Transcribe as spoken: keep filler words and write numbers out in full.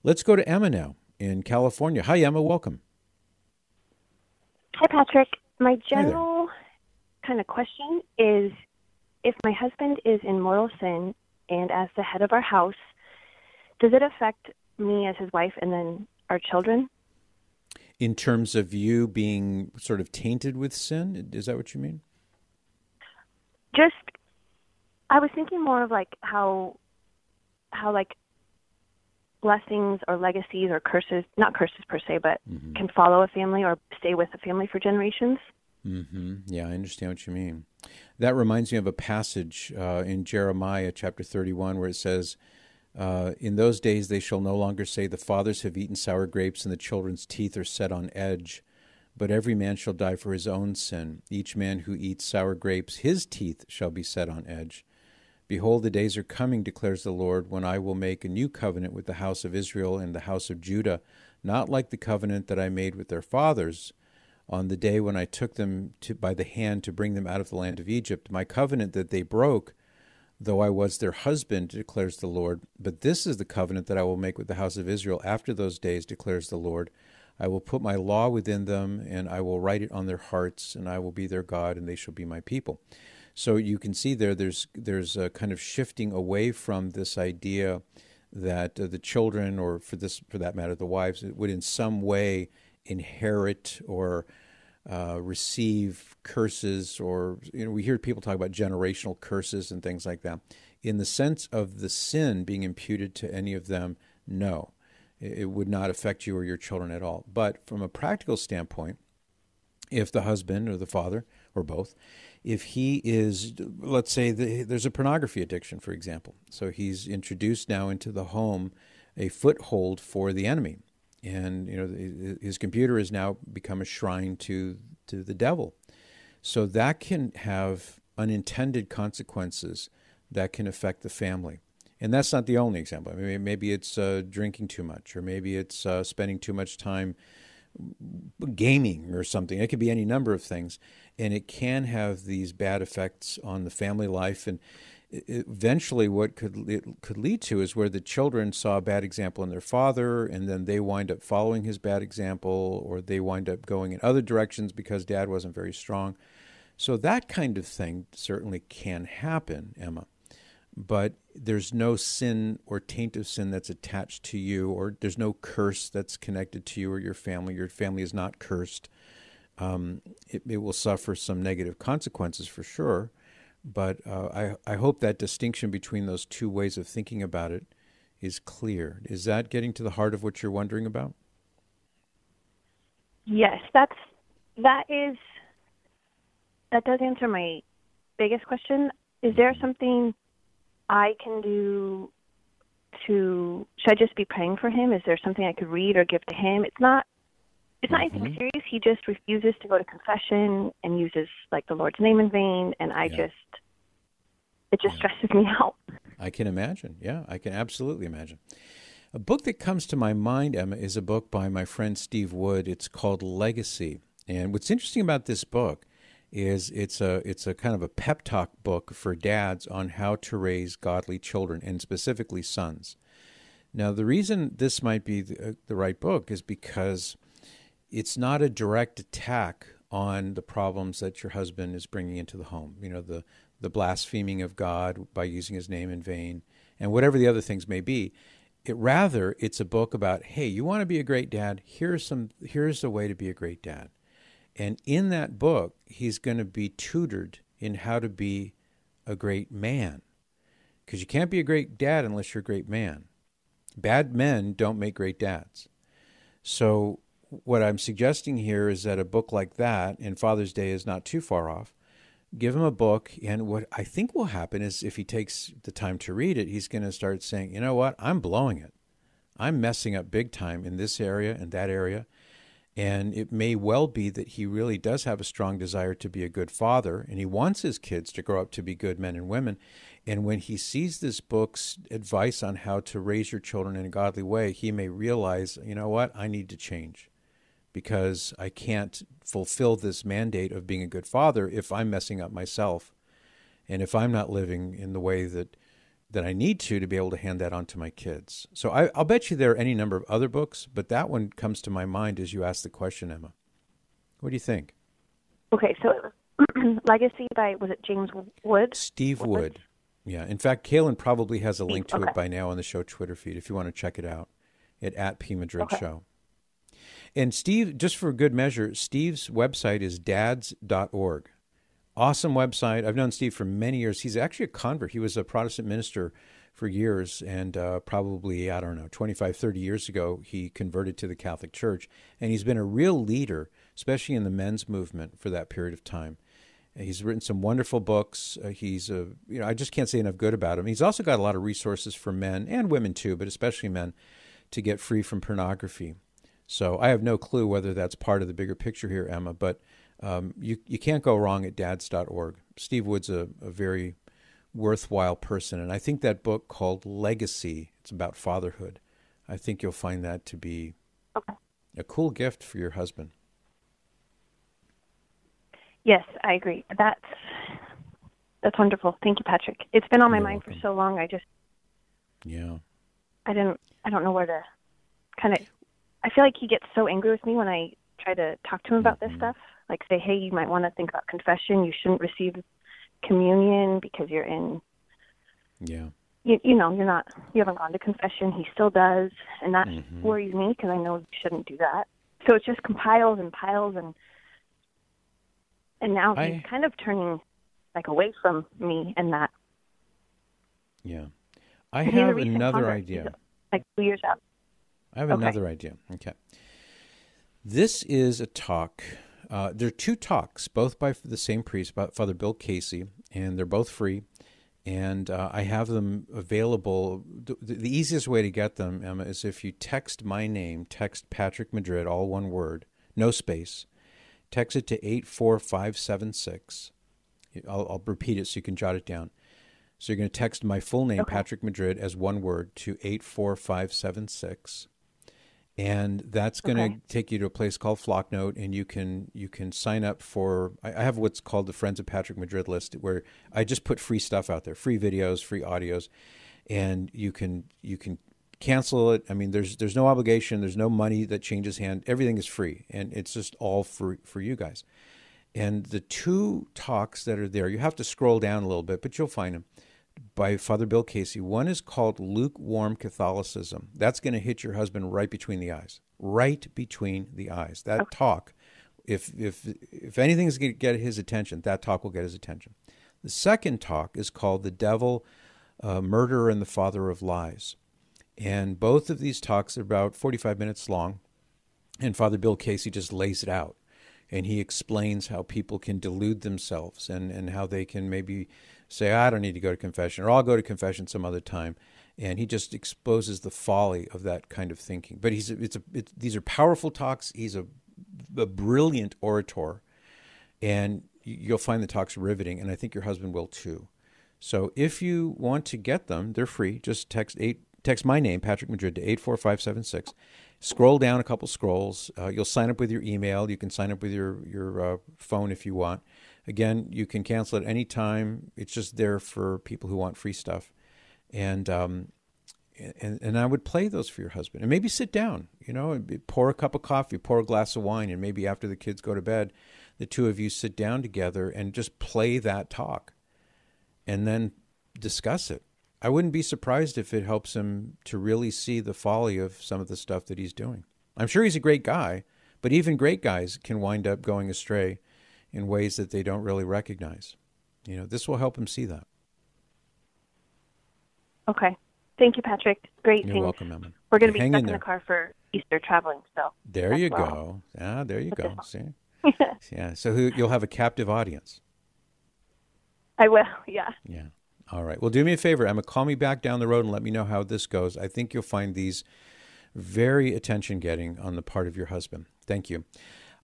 Let's go to Emma now in California. Hi, Emma. Welcome. Hi, Patrick. My Hi there. general kind of question is, if my husband is in mortal sin and as the head of our house, does it affect me as his wife and then our children? In terms of you being sort of tainted with sin, is that what you mean? Just, I was thinking more of like how, how like blessings or legacies or curses, not curses per se, but Mm-hmm. can follow a family or stay with a family for generations. Mm-hmm. Yeah, I understand what you mean. That reminds me of a passage uh, in Jeremiah chapter thirty-one where it says, uh, in those days they shall no longer say, the fathers have eaten sour grapes and the children's teeth are set on edge. But every man shall die for his own sin. Each man who eats sour grapes, his teeth shall be set on edge. Behold, the days are coming, declares the Lord, when I will make a new covenant with the house of Israel and the house of Judah, not like the covenant that I made with their fathers on the day when I took them to, by the hand to bring them out of the land of Egypt, my covenant that they broke, though I was their husband, declares the Lord. But this is the covenant that I will make with the house of Israel after those days, declares the Lord. I will put my law within them, and I will write it on their hearts, and I will be their God, and they shall be my people. So you can see there, there's there's a kind of shifting away from this idea that uh, the children, or for this for that matter, the wives, would in some way inherit or uh, receive curses, or you know, we hear people talk about generational curses and things like that. In the sense of the sin being imputed to any of them, no, it would not affect you or your children at all. But from a practical standpoint, if the husband or the father or both, if he is, let's say the, there's a pornography addiction, for example, so he's introduced now into the home a foothold for the enemy, and you know his computer has now become a shrine to to the devil. So that can have unintended consequences that can affect the family. And that's not the only example. I mean, maybe it's uh, drinking too much, or maybe it's uh, spending too much time gaming or something. It could be any number of things, and it can have these bad effects on the family life. And eventually what could it could lead to is where the children saw a bad example in their father, and then they wind up following his bad example, or they wind up going in other directions because dad wasn't very strong. So that kind of thing certainly can happen, Emma. But there's no sin or taint of sin that's attached to you, or there's no curse that's connected to you or your family. Your family is not cursed. Um, it, it will suffer some negative consequences for sure, but uh, I, I hope that distinction between those two ways of thinking about it is clear. Is that getting to the heart of what you're wondering about? Yes, that's that is that does answer my biggest question. Is there something I can do to, should I just be praying for him? Is there something I could read or give to him? It's not, it's not anything Mm-hmm. serious. He just refuses to go to confession and uses like the Lord's name in vain. And I Yeah. just, it just Yeah. stresses me out. I can imagine. Yeah, I can absolutely imagine. A book that comes to my mind, Emma, is a book by my friend Steve Wood. It's called Legacy. And what's interesting about this book is it's a it's a kind of a pep talk book for dads on how to raise godly children, and specifically sons. Now, the reason this might be the, uh, the right book is because it's not a direct attack on the problems that your husband is bringing into the home. You know, the the blaspheming of God by using his name in vain, and whatever the other things may be. It rather, it's a book about, hey, you want to be a great dad? Here's some. Here's the way to be a great dad. And in that book, he's going to be tutored in how to be a great man. Because you can't be a great dad unless you're a great man. Bad men don't make great dads. So what I'm suggesting here is that a book like that, and Father's Day is not too far off, give him a book, and what I think will happen is if he takes the time to read it, he's going to start saying, you know what, I'm blowing it. I'm messing up big time in this area and that area. And it may well be that he really does have a strong desire to be a good father, and he wants his kids to grow up to be good men and women. And when he sees this book's advice on how to raise your children in a godly way, he may realize, you know what, I need to change because I can't fulfill this mandate of being a good father if I'm messing up myself, and if I'm not living in the way that that I need to to be able to hand that on to my kids. So I, I'll bet you there are any number of other books, but that one comes to my mind as you ask the question, Emma. What do you think? Okay, so it was Legacy by, was it James Wood? Steve Wood. Wood. Yeah. In fact, Kaylin probably has a Steve, link to okay. it by now on the show Twitter feed if you want to check it out at, at P Madrid okay. Show. And Steve, just for good measure, Steve's website is dads dot org. Awesome website. I've known Steve for many years. He's actually a convert. He was a Protestant minister for years, and uh, probably, I don't know, twenty-five, thirty years ago, he converted to the Catholic Church. And he's been a real leader, especially in the men's movement for that period of time. He's written some wonderful books. Uh, he's a, you know, I just can't say enough good about him. He's also got a lot of resources for men and women too, but especially men, to get free from pornography. So I have no clue whether that's part of the bigger picture here, Emma, but um, you you can't go wrong at dads dot org. Steve Wood's a, a very worthwhile person, and I think that book called Legacy, it's about fatherhood. I think you'll find that to be okay. a cool gift for your husband. Yes, I agree. That's that's wonderful. Thank you, Patrick. It's been on my You're mind welcome. for so long. I just yeah. I didn't. I don't know where to kind of. I feel like he gets so angry with me when I try to talk to him about mm-hmm. this stuff. Like say, hey, you might want to think about confession. You shouldn't receive communion because you're in. Yeah. You, you know, you're not. You haven't gone to confession. He still does, and that mm-hmm. worries me because I know you shouldn't do that. So it's just compiles and piles and. And now he's I, kind of turning like away from me and that. Yeah. I and have another idea. He's like two years out. I have okay. another idea. Okay. This is a talk. Uh, there are two talks, both by the same priest, by Father Bill Casey, and they're both free. And uh, I have them available. The, the easiest way to get them, Emma, is if you text my name, text Patrick Madrid, all one word, no space. Text it to eight four five seven six. I'll, I'll repeat it so you can jot it down. So you're going to text my full name, okay. Patrick Madrid, as one word to eight four five seven six. And that's going okay. to take you to a place called Flocknote, and you can you can sign up for, I have what's called the Friends of Patrick Madrid list, where I just put free stuff out there, free videos, free audios, and you can you can cancel it. I mean, there's there's no obligation. There's no money that changes hand. Everything is free, and it's just all for for you guys. And the two talks that are there, you have to scroll down a little bit, but you'll find them, by Father Bill Casey. One is called Lukewarm Catholicism. That's going to hit your husband right between the eyes. Right between the eyes. That okay. talk, if if if anything's going to get his attention, that talk will get his attention. The second talk is called The Devil, uh, Murderer and the Father of Lies. And both of these talks are about forty-five minutes long, and Father Bill Casey just lays it out. And he explains how people can delude themselves and, and how they can maybe say, I don't need to go to confession, or I'll go to confession some other time. And he just exposes the folly of that kind of thinking. But he's it's a, it's, these are powerful talks. He's a, a brilliant orator, and you'll find the talks riveting, and I think your husband will too. So if you want to get them, they're free. Just text eight. Text my name, Patrick Madrid, to eight four five seven six. Scroll down a couple scrolls. Uh, you'll sign up with your email. You can sign up with your, your uh, phone if you want. Again, you can cancel at any time. It's just there for people who want free stuff. And um, and and I would play those for your husband. And maybe sit down, you know, and pour a cup of coffee, pour a glass of wine, and maybe after the kids go to bed, the two of you sit down together and just play that talk and then discuss it. I wouldn't be surprised if it helps him to really see the folly of some of the stuff that he's doing. I'm sure he's a great guy, but even great guys can wind up going astray in ways that they don't really recognize. You know, this will help him see that. Okay. Thank you, Patrick. Great. You're things. welcome, Emma. We're going to be Hang stuck in, in there. the car for Easter traveling, so. There you well. go. Ah, there you go. See? Yeah. So who, you'll have a captive audience. I will, yeah. Yeah. All right. Well, do me a favor, Emma. Call me back down the road and let me know how this goes. I think you'll find these very attention-getting on the part of your husband. Thank you.